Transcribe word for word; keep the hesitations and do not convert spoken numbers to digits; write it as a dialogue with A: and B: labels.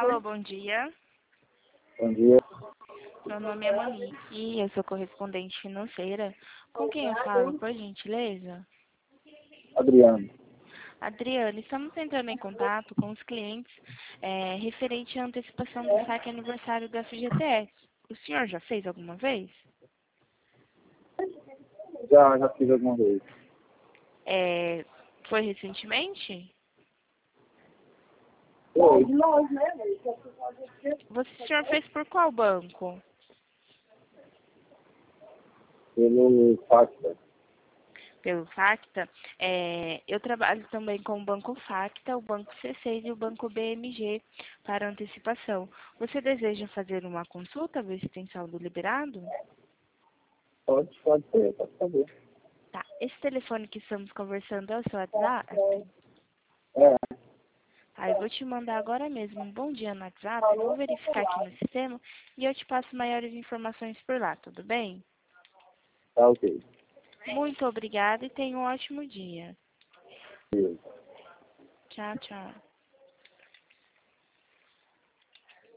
A: Alô, bom dia.
B: Bom dia,
A: Meu nome é Monique e eu sou correspondente financeira. Com quem eu falo, por gentileza?
B: Adriano.
A: Adriana, estamos entrando em contato com os clientes é, referente à antecipação do saque aniversário da F G T S. O senhor já fez alguma vez?
B: Já, já fiz alguma vez.
A: É, foi recentemente?
B: Oi,
A: Você, o senhor fez por qual banco?
B: pelo Facta.
A: Pelo Facta. É, eu trabalho também com o Banco Facta, o Banco C seis e o Banco B M G para antecipação. Você deseja fazer uma consulta, ver se tem saldo liberado?
B: Pode, pode ser, pode saber.
A: Tá. Esse telefone que estamos conversando é o seu WhatsApp?
B: É,
A: Tá, eu vou te mandar agora mesmo um bom dia no WhatsApp, eu vou verificar aqui no sistema e eu te passo maiores informações por lá, tudo bem?
B: tá ok.
A: Muito obrigada e tenha um ótimo dia.
B: Beleza.
A: Tchau, tchau.